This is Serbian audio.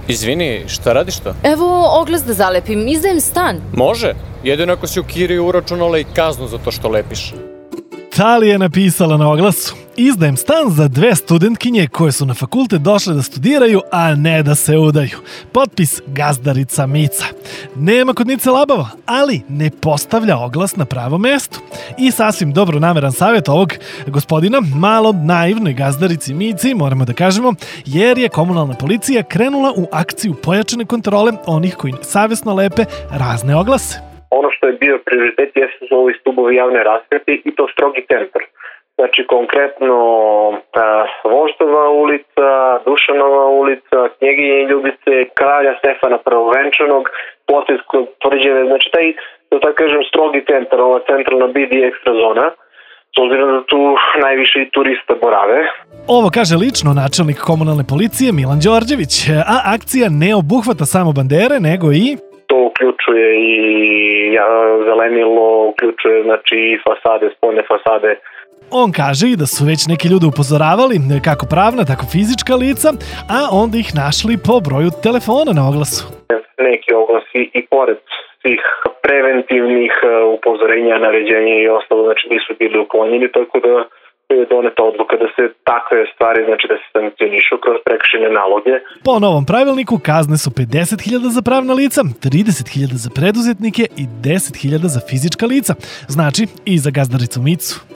Izvini, šta radiš to? Evo oglas da zalepim, izdajem stan. Može, jedino ako si u kiriju uračunala i kaznu za to što lepiš. Talija je napisala na oglasu: izdajem stan za 2 studentkinje koje su na fakultet došle da studiraju, a ne da se udaju. Potpis gazdarica Mica. Nema kod Mice labavo, ali ne postavlja oglas na pravo mesto. I sasvim dobronameran savjet ovog gospodina, malo naivnoj gazdarici Mici, moramo da kažemo, jer je komunalna policija krenula u akciju pojačane kontrole onih koji savjesno lepe razne oglase. Ono što je bio prioritet jesu ovi stubovi javne rasvete i to strogi temper. Znači konkretno Voždova ulica, Dušanova ulica, Knjeginje Ljubice, Kralja Stefana Prvovenčanog, potez kod Tvrđave, znači taj, da tako kažem, strogi temper, ova centralna BD ekstra zona, s obzirom da tu najviše i turista borave. Ovo kaže lično načelnik komunalne policije Milan Đorđević, a akcija ne obuhvata samo bandere, nego i... To uključuje i zelenilo, uključuje znači i fasade, spoljne fasade. On kaže i da su već neki ljudi upozoravali, kako pravna, tako fizička lica, a onda ih našli po broju telefona na oglasu. Neki oglasi i pored svih preventivnih upozorenja, naređenja i ostalo, znači nisu bili uklonjeni, tako da je doneta odluka da se takve stvari, znači da se sankcionišu kroz prekršajne naloge. Po novom pravilniku kazne su 50.000 za pravna lica, 30.000 za preduzetnike i 10.000 za fizička lica. Znači i za gazdaricu Micu.